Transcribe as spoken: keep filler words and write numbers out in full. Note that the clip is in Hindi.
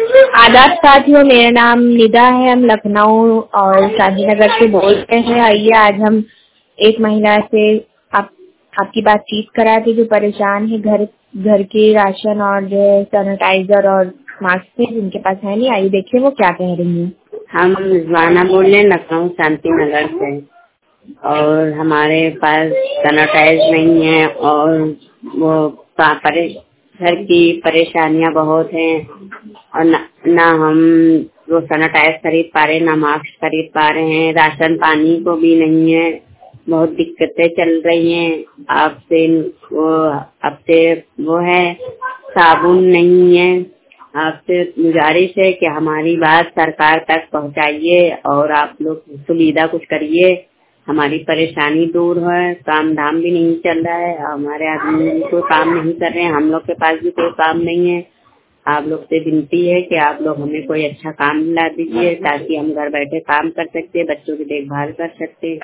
आदाब साथियों, मेरा नाम निदा है। हम लखनऊ और शांतिनगर से बोल रहे हैं। आइए आज हम एक महिला से आप आपकी बातचीत कराते जो परेशान है घर घर के राशन और जो है सैनिटाइजर और मास्क से जिनके पास है नहीं। आइए देखिए वो क्या कह रही है। हम रिजवाना बोल रहे हैं लखनऊ शांतिनगर से। और हमारे पास सैनिटाइज नहीं है और वो परे घर की परेशानियां बहुत हैं और न, ना हम वो सैनिटाइज खरीद पा रहे, ना मास्क खरीद पा रहे हैं। राशन पानी को भी नहीं है, बहुत दिक्कतें चल रही हैं। आपसे वो आपसे वो है साबुन नहीं है। आपसे गुजारिश है कि हमारी बात सरकार तक पहुंचाइए और आप लोग सुविधा कुछ करिए, हमारी परेशानी दूर है। काम धाम भी नहीं चल रहा है, हमारे आदमी भी कोई काम नहीं कर रहे हैं, हम लोग के पास भी कोई काम नहीं है। आप लोग से विनती है कि आप लोग हमें कोई अच्छा काम दिला दीजिए ताकि हम घर बैठे काम कर सकते, बच्चों की देखभाल कर सकते।